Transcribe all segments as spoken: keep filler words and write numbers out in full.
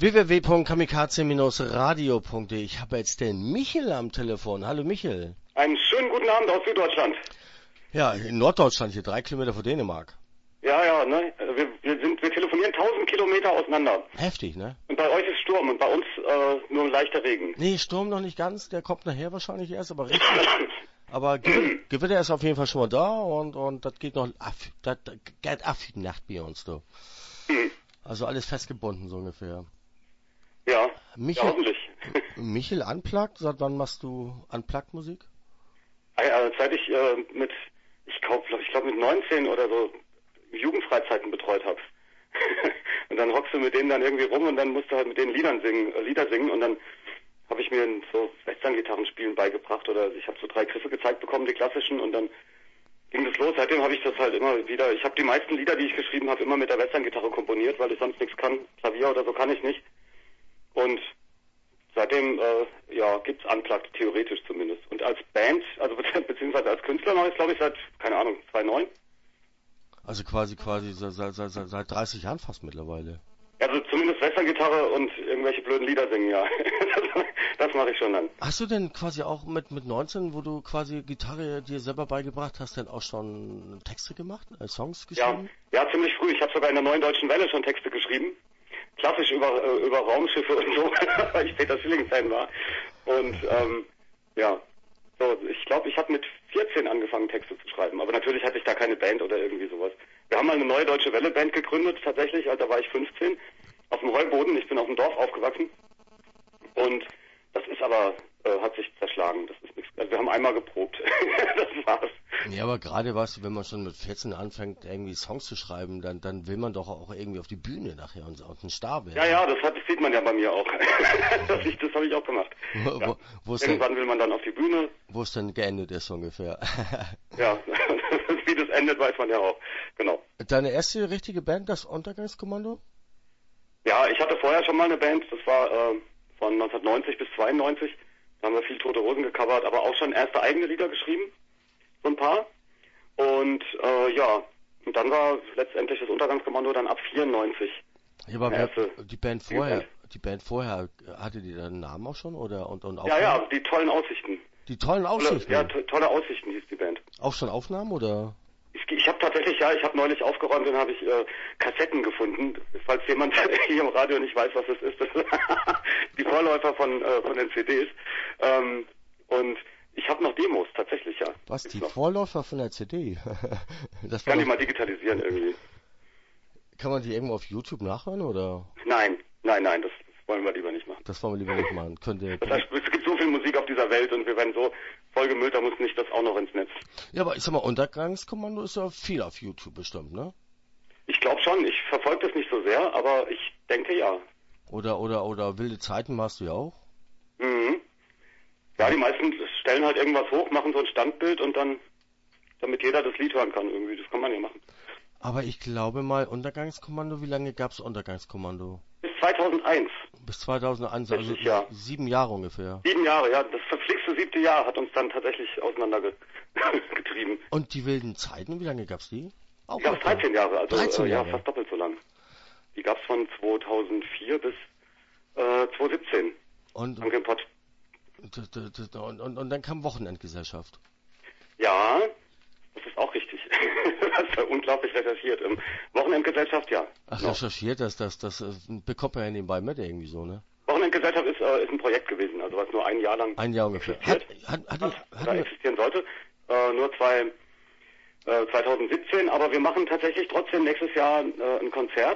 w w w punkt kamikaze radio punkt de. Ich habe jetzt den Michel am Telefon. Hallo Michel. Einen schönen guten Abend aus Süddeutschland. Ja, in Norddeutschland, hier drei Kilometer vor Dänemark. Ja, ja, ne? Wir, wir, sind, wir telefonieren tausend Kilometer auseinander. Heftig, ne? Und bei euch ist Sturm und bei uns äh, nur ein leichter Regen. Nee, Sturm noch nicht ganz, der kommt nachher wahrscheinlich erst, aber richtig. Aber Gewitter, Gewitter ist auf jeden Fall schon mal da und, und das geht noch ab, das geht ab die Nacht bei uns, du. Also alles festgebunden, so ungefähr. Ja, Michel, ja hoffentlich. Michel Unplugged, seit wann machst du Unplugged-Musik? Also, seit ich äh, mit, ich glaube, ich glaub mit neunzehn oder so Jugendfreizeiten betreut habe. Und dann hockst du mit denen dann irgendwie rum und dann musst du halt mit denen Liedern singen, äh, Lieder singen und dann habe ich mir so Western-Gitarrenspielen beigebracht oder ich habe so drei Griffe gezeigt bekommen, die klassischen, und dann ging das los. Seitdem habe ich das halt immer wieder, ich habe die meisten Lieder, die ich geschrieben habe, immer mit der Western-Gitarre komponiert, weil ich sonst nichts kann. Klavier oder so kann ich nicht. Und seitdem, äh, ja, gibt's Unplugged, theoretisch zumindest. Und als Band, also beziehungsweise als Künstler mache ich es, glaube ich, seit, keine Ahnung, zweitausendneun. Also quasi, quasi seit, seit, seit, seit dreißig Jahren fast mittlerweile. Also zumindest Western-Gitarre und irgendwelche blöden Lieder singen, ja. das das mache ich schon dann. Hast du denn quasi auch mit, mit neunzehn, wo du quasi Gitarre dir selber beigebracht hast, denn auch schon Texte gemacht, äh, Songs geschrieben? Ja, ja, ziemlich früh. Ich habe sogar in der Neuen Deutschen Welle schon Texte geschrieben. Klassisch über, äh, über Raumschiffe und so, weil ich Peter Schilling-Fan war. Und ähm, ja, so, ich glaube, ich habe mit vierzehn angefangen, Texte zu schreiben. Aber natürlich hatte ich da keine Band oder irgendwie sowas. Wir haben mal eine Neue Deutsche Welle-Band gegründet, tatsächlich, also da war ich fünfzehn, auf dem Heuboden. Ich bin auf dem Dorf aufgewachsen. Und das ist aber, äh, hat sich zerschlagen. Das ist nichts. Also wir haben einmal geprobt. Das war's. Ja, aber gerade was, wenn man schon mit vierzehn anfängt, irgendwie Songs zu schreiben, dann, dann will man doch auch irgendwie auf die Bühne nachher und auf den Star werden. Ja, ja, das, hat, das sieht man ja bei mir auch. das ich, das habe ich auch gemacht. Wo, ja. wo, wo Irgendwann denn, will man dann auf die Bühne. Wo es dann geendet ist ungefähr. Ja, wie das endet, weiß man ja auch. Genau. Deine erste richtige Band, das Untergangskommando? Ja, ich hatte vorher schon mal eine Band, das war äh, von neunzehnhundertneunzig bis zweiundneunzig. Da haben wir viel Tote Hosen gecovert, aber auch schon erste eigene Lieder geschrieben. So ein paar. Und äh, ja, und dann war letztendlich das Untergangskommando dann ab vierundneunzig. Ja, aber wer, die Band vorher, Band. die Band vorher, hatte die dann einen Namen auch schon oder und und Ja, ja, die tollen Aussichten. Die tollen Aussichten. Ja, to tolle Aussichten hieß die Band. Auch schon Aufnahmen oder? Ich, ich habe tatsächlich, ja, ich habe neulich aufgeräumt und habe ich äh, Kassetten gefunden, falls jemand hier im Radio nicht weiß, was das ist. Das die Vorläufer von äh, von den C Ds. Ähm, und ich habe noch Demos, tatsächlich, ja. Was, die noch. Vorläufer von der C D? Das kann ich mal digitalisieren irgendwie. Kann man die irgendwo auf YouTube nachhören, oder? Nein, nein, nein, das, das wollen wir lieber nicht machen. Das wollen wir lieber nicht machen. Könnte, das heißt, es gibt so viel Musik auf dieser Welt und wir werden so vollgemüllt, da muss nicht das auch noch ins Netz. Ja, aber ich sag mal, Untergangskommando ist ja viel auf YouTube bestimmt, ne? Ich glaube schon, ich verfolge das nicht so sehr, aber ich denke ja. Oder, oder, oder wilde Zeiten machst du ja auch? Mhm. Ja, die meisten stellen halt irgendwas hoch, machen so ein Standbild und dann, damit jeder das Lied hören kann irgendwie, das kann man ja machen. Aber ich glaube mal, Untergangskommando, wie lange gab's Untergangskommando? Bis zweitausendeins. Bis zweitausendeins, also Jahr. sieben Jahre ungefähr. Sieben Jahre, ja, das verflixte siebte Jahr hat uns dann tatsächlich auseinandergetrieben. Und die wilden Zeiten, wie lange gab's die? Auch die gab's dreizehn Jahre, also dreizehn Jahre. Äh, ja, fast doppelt so lang. Die gab's von zweitausendvier bis äh, zweitausendsiebzehn. Und, am Campot. Und, und, und, und dann kam Wochenendgesellschaft. Ja, das ist auch richtig. Du hast ja unglaublich recherchiert. Ähm, Wochenendgesellschaft, ja. Ach, genau. Recherchiert, das, das, das, das bekommt man ja nebenbei mit irgendwie so, ne? Wochenendgesellschaft ist, äh, ist ein Projekt gewesen, also was nur ein Jahr lang ein Jahr ungefähr existiert, hat, hat, hat, hat, hat, oder existieren sollte. Äh, nur zwei, äh, zweitausendsiebzehn, aber wir machen tatsächlich trotzdem nächstes Jahr äh, ein Konzert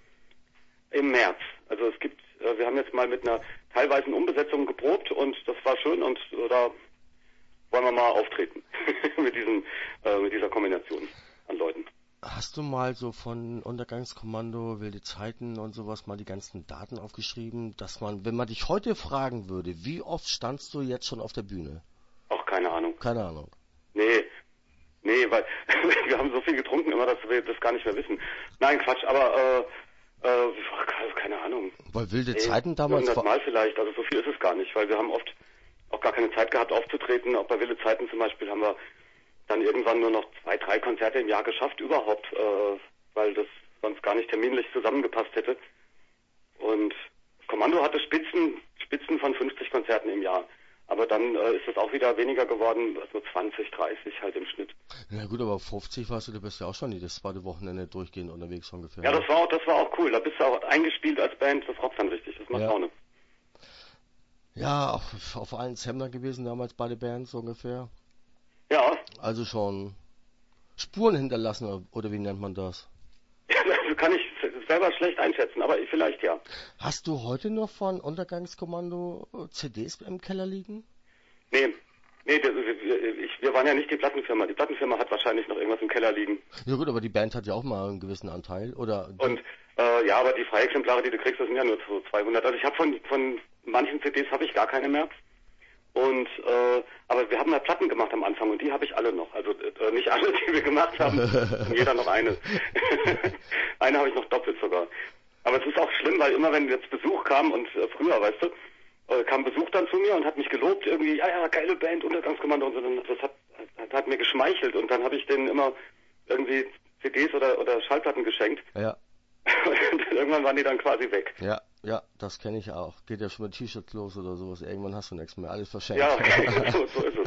im März. Also es gibt, äh, wir haben jetzt mal mit einer teilweisen Umbesetzung geprobt und das war schön und äh, da wollen wir mal auftreten mit diesem, äh, mit dieser Kombination an Leuten. Hast du mal so von Untergangskommando, wilde Zeiten und sowas mal die ganzen Daten aufgeschrieben, dass man, wenn man dich heute fragen würde, wie oft standst du jetzt schon auf der Bühne? Auch keine Ahnung. Keine Ahnung. Nee, nee, weil wir haben so viel getrunken immer, dass wir das gar nicht mehr wissen. Nein, Quatsch, aber äh, äh, keine Ahnung. Weil wilde nee, Zeiten damals... hundert Mal vielleicht, also so viel ist es gar nicht, weil wir haben oft auch gar keine Zeit gehabt aufzutreten. Auch bei wilde Zeiten zum Beispiel haben wir dann irgendwann nur noch zwei, drei Konzerte im Jahr geschafft überhaupt, äh, weil das sonst gar nicht terminlich zusammengepasst hätte. Und Kommando hatte Spitzen, Spitzen von fünfzig Konzerten im Jahr. Aber dann äh, ist es auch wieder weniger geworden, so zwanzig, dreißig halt im Schnitt. Na gut, aber fünfzig warst du, du bist ja auch schon jedes zweite Wochenende durchgehend unterwegs ungefähr. Ja, das war auch, das war auch cool. Da bist du auch eingespielt als Band, das rockt dann richtig, das macht Ja. Laune. Ja, auf, auf allen Semmler gewesen damals beide Bands ungefähr. Ja. Also schon Spuren hinterlassen, oder wie nennt man das? Das kann ich selber schlecht einschätzen, aber vielleicht ja. Hast du heute noch von Untergangskommando C Ds im Keller liegen? Nee, nee, das, ich, wir waren ja nicht die Plattenfirma. Die Plattenfirma hat wahrscheinlich noch irgendwas im Keller liegen. Ja gut, aber die Band hat ja auch mal einen gewissen Anteil, oder? Und äh, ja, aber die Freiexemplare, die du kriegst, das sind ja nur so zweihundert. Also ich habe von von manchen C Ds habe ich gar keine mehr. Und äh, aber wir haben mal Platten gemacht am Anfang und die habe ich alle noch. Also äh, nicht alle, die wir gemacht haben, jeder noch eine. Eine habe ich noch doppelt sogar. Aber es ist auch schlimm, weil immer wenn jetzt Besuch kam und äh, früher, weißt du, äh, kam Besuch dann zu mir und hat mich gelobt, irgendwie, ja, ja, geile Band, Untergangskommando und so. Und das hat, hat, hat mir geschmeichelt und dann habe ich denen immer irgendwie C Ds oder, oder Schallplatten geschenkt. Ja. Und irgendwann waren die dann quasi weg. Ja, ja, das kenne ich auch. Geht ja schon mit T-Shirts los oder sowas. Irgendwann hast du nichts mehr. Alles verschenkt. Ja, so, so ist es.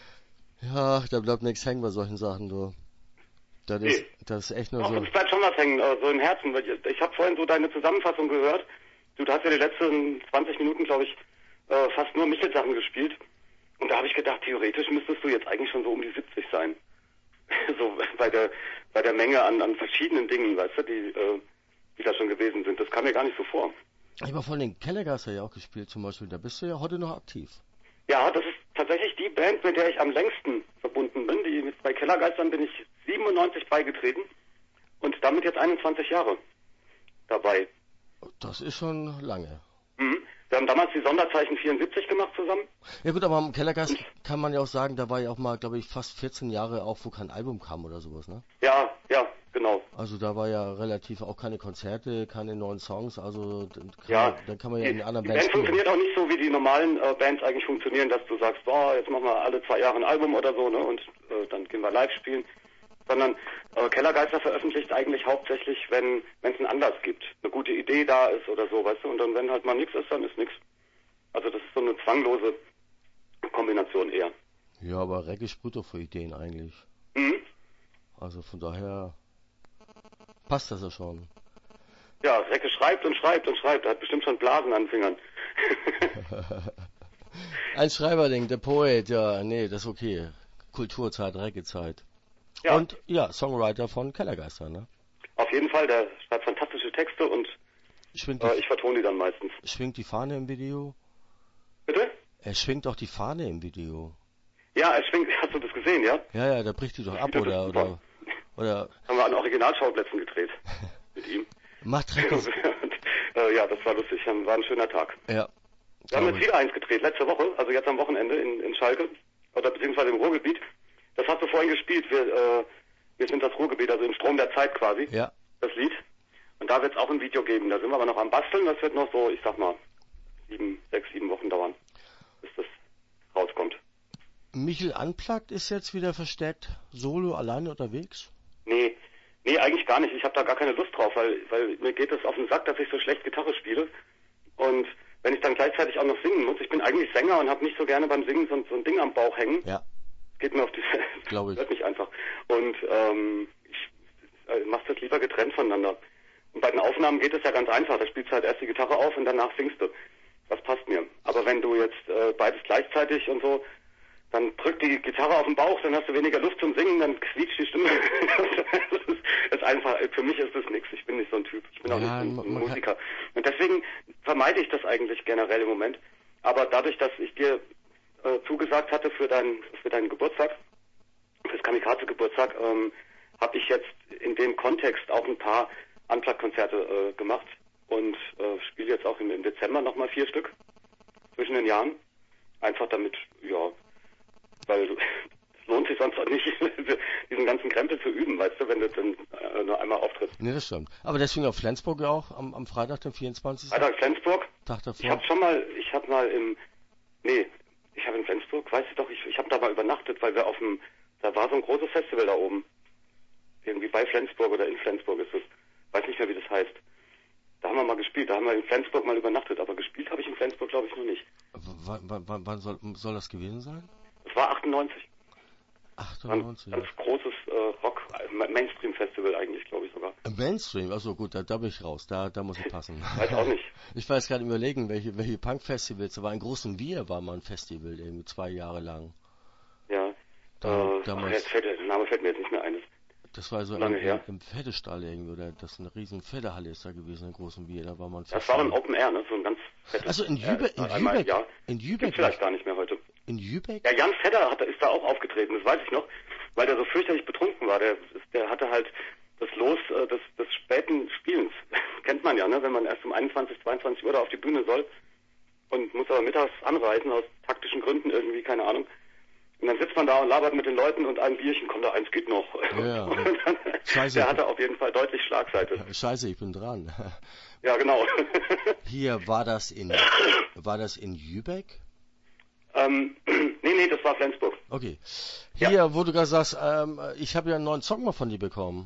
Ja, da bleibt nichts hängen bei solchen Sachen, du. Das ist, Nee. das ist echt nur Doch, so. es bleibt schon was hängen, äh, so im Herzen. Weil Ich, ich habe vorhin so deine Zusammenfassung gehört. Du hast ja die letzten zwanzig Minuten, glaube ich, äh, fast nur Michel-Sachen gespielt. Und da habe ich gedacht, theoretisch müsstest du jetzt eigentlich schon so um die siebzig sein. So bei der bei der Menge an, an verschiedenen Dingen, weißt du, die, äh, die da schon gewesen sind. Das kam mir gar nicht so vor. Ich habe von den Kellergas ja auch gespielt zum Beispiel. Da bist du ja heute noch aktiv. Ja, das ist tatsächlich die Band, mit der ich am längsten verbunden bin. Die, mit, bei Kellergeistern bin ich siebenundneunzig beigetreten und damit jetzt einundzwanzig Jahre dabei. Das ist schon lange. Mhm. Wir haben damals die Sonderzeichen vierundsiebzig gemacht zusammen. Ja gut, aber am Kellergeist kann man ja auch sagen, da war ja auch mal, glaube ich, fast vierzehn Jahre auch, wo kein Album kam oder sowas, ne? Ja, ja, genau. Also da war ja relativ auch keine Konzerte, keine neuen Songs, also dann kann, Ja, man, dann kann man ja die, in den anderen die Bands Band funktioniert auch nicht so, wie die normalen äh, Bands eigentlich funktionieren, dass du sagst, boah, jetzt machen wir alle zwei Jahre ein Album oder so, ne, und äh, dann gehen wir live spielen. Sondern äh, Kellergeister veröffentlicht eigentlich hauptsächlich, wenn es einen Anlass gibt, eine gute Idee da ist oder so, weißt du, und dann wenn halt mal nichts ist, dann ist nichts. Also das ist so eine zwanglose Kombination eher. Ja, aber Reggae sprüht doch für Ideen eigentlich. Mhm. Also von daher passt das ja schon. Ja, Recke schreibt und schreibt und schreibt, er hat bestimmt schon Blasen an den Fingern. Ein Schreiberding, der Poet, ja, nee, das ist okay. Kulturzeit, Reggae-Zeit. Ja. Und ja, Songwriter von Kellergeister, ne? Auf jeden Fall, der schreibt fantastische Texte und Schwingt äh, die, ich vertone die dann meistens. schwingt die Fahne im Video? Bitte? Er schwingt auch die Fahne im Video. Ja, er schwingt, hast du das gesehen, ja? Ja, ja, da bricht die doch ab, Ja, das oder, ist oder, super. oder, Haben wir an Originalschauplätzen gedreht mit ihm. macht Reggae, und, äh, ja, das war lustig, war ein schöner Tag. ja. Wir haben glaub jetzt wieder eins gedreht, letzte Woche, also jetzt am Wochenende in, in Schalke, oder beziehungsweise im Ruhrgebiet. Das hast du vorhin gespielt, wir, äh, wir sind das Ruhrgebiet, also im Strom der Zeit quasi, Ja. das Lied. Und da wird es auch ein Video geben, da sind wir aber noch am Basteln, das wird noch so, ich sag mal, sieben, sechs, sieben Wochen dauern, bis das rauskommt. Michel Unplugged ist jetzt wieder verstärkt solo alleine unterwegs? Nee, nee, eigentlich gar nicht. Ich habe da gar keine Lust drauf, weil, weil mir geht es auf den Sack, dass ich so schlecht Gitarre spiele. Und wenn ich dann gleichzeitig auch noch singen muss, ich bin eigentlich Sänger und habe nicht so gerne beim Singen so, so ein Ding am Bauch hängen. Ja. Geht mir auf die, Glaube ich. hört mich einfach. Und ähm, ich äh, mache das lieber getrennt voneinander. Und bei den Aufnahmen geht es ja ganz einfach. Da spielst du halt erst die Gitarre auf und danach singst du. Das passt mir. Aber wenn du jetzt äh, beides gleichzeitig und so, dann drückt die Gitarre auf den Bauch, dann hast du weniger Luft zum Singen, dann quietscht die Stimme. das ist einfach, für mich ist das nichts. Ich bin nicht so ein Typ. Ich bin auch Ja, nicht so ein man Musiker. Und deswegen vermeide ich das eigentlich generell im Moment. Aber dadurch, dass ich dir äh, zugesagt hatte für, dein, für deinen Geburtstag, fürs Kamikaze-Geburtstag, ähm, habe ich jetzt in dem Kontext auch ein paar Unplugged-Konzerte äh, gemacht und äh, spiele jetzt auch im, im Dezember nochmal vier Stück zwischen den Jahren. Einfach damit, ja, weil es lohnt sich sonst auch nicht, diesen ganzen Krempel zu üben, weißt du, wenn du dann äh, nur einmal auftrittst. Nee, das stimmt. Aber deswegen auf Flensburg ja auch am, am Freitag, den vierundzwanzigsten Freitag Flensburg. Tag davor. Ich habe schon mal, ich habe mal im, nee, ich habe in Flensburg, weißt du doch, ich, ich habe da mal übernachtet, weil wir auf dem, da war so ein großes Festival da oben. Irgendwie bei Flensburg oder in Flensburg ist es. Weiß nicht mehr, wie das heißt. Da haben wir mal gespielt. Da haben wir in Flensburg mal übernachtet, aber gespielt habe ich in Flensburg, glaube ich, noch nicht. W wann, wann soll, soll das gewesen sein? Das war achtundneunzig. achtundneunzig. Ein ganz großes äh, Rock-Mainstream-Festival eigentlich, glaube ich sogar. Mainstream? Achso, gut, da, da bin ich raus. Da, da muss ich passen. Weiß auch nicht. Ich weiß gerade überlegen, welche, welche Punk-Festivals. Da war in Großen Wir war mal ein Festival, irgendwie zwei Jahre lang. Ja. Da, äh, damals, ach, jetzt fällt, der Name fällt mir jetzt nicht mehr ein. Das war so lange im, her. im Pferdestall irgendwie, oder das ist eine riesen Pferdehalle ist da gewesen in Großen Wir. Da war man. Das war dann Open Air, ne? So ein ganz fettes. Also in Jübeck, äh, in einmal, Jübeck, ja. in Jübeck. Gibt's vielleicht gar nicht mehr heute. In Jübeck? Ja, Jan Fedder hat, ist da auch aufgetreten, das weiß ich noch, weil der so fürchterlich betrunken war. Der, der hatte halt das Los äh, des, des späten Spielens. Kennt man ja, ne? Wenn man erst um einundzwanzig, zweiundzwanzig Uhr da auf die Bühne soll und muss aber mittags anreisen, aus taktischen Gründen irgendwie, keine Ahnung. Und dann sitzt man da und labert mit den Leuten und ein Bierchen kommt da, eins geht noch. Ja, und dann, Scheiße. Der hatte auf jeden Fall deutlich Schlagseite. Scheiße, ich bin dran. Ja, genau. Hier, war das in, war das in Jübeck? Ähm, nee, nee, das war Flensburg. Okay. Hier, ja. Wo du gerade sagst, ähm, ich habe ja einen neuen Song mal von dir bekommen.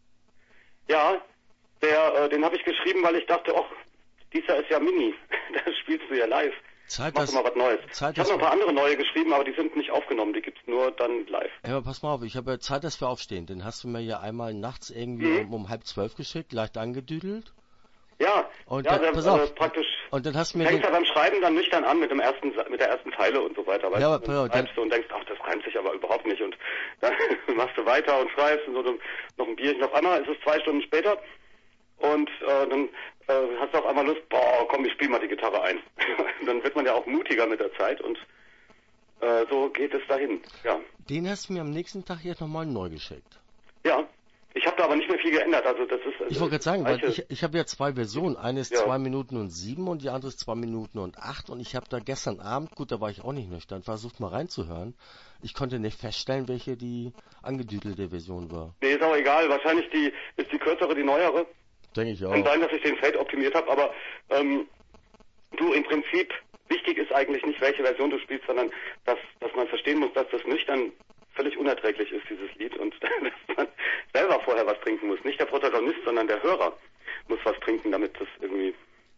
Ja, der, äh, den habe ich geschrieben, weil ich dachte, ach, dieser ist ja Mini. Da spielst du ja live. Zeit, Mach doch mal was Neues. Zeit, ich habe noch ein paar andere neue geschrieben, aber die sind nicht aufgenommen. Die gibt's nur dann live. Ja, aber pass mal auf, ich habe ja Zeit, dass wir aufstehen. Den hast du mir ja einmal nachts irgendwie mhm. um, um halb zwölf geschickt, leicht angedüdelt. Ja, und ja, dann, der, pass äh, auf. praktisch. Und dann hast du mir fängst den... ja beim Schreiben dann nüchtern an mit dem ersten, mit der ersten Zeile und so weiter. Ja, aber du, pass auf, schreibst du und denkst, ach, das reimt sich aber überhaupt nicht. Und dann machst du weiter und schreibst und so noch ein Bierchen. Auf einmal ist es zwei Stunden später und äh, dann äh, hast du auf einmal Lust, boah, komm, ich spiel mal die Gitarre ein. Dann wird man ja auch mutiger mit der Zeit und äh, so geht es dahin. Ja. Den hast du mir am nächsten Tag jetzt nochmal neu geschickt. Ja. Ich habe da aber nicht mehr viel geändert. Also das ist. Also ich wollte gerade sagen, alte, weil ich, ich habe ja zwei Versionen. Eine ist ja. zwei Minuten und sieben und die andere ist zwei Minuten und acht. Und ich habe da gestern Abend, gut, da war ich auch nicht nüchtern, versucht mal reinzuhören. Ich konnte nicht feststellen, welche die angedüdelte Version war. Nee, ist auch egal. Wahrscheinlich die ist die kürzere, die neuere. Denke ich auch. Kann sein, dass ich den Fade optimiert habe, aber ähm, du im Prinzip, wichtig ist eigentlich nicht, welche Version du spielst, sondern dass, dass man verstehen muss, dass das nüchtern völlig unerträglich ist, dieses Lied, und dass man selber vorher was trinken muss. Nicht der Protagonist, sondern der Hörer muss was trinken, damit das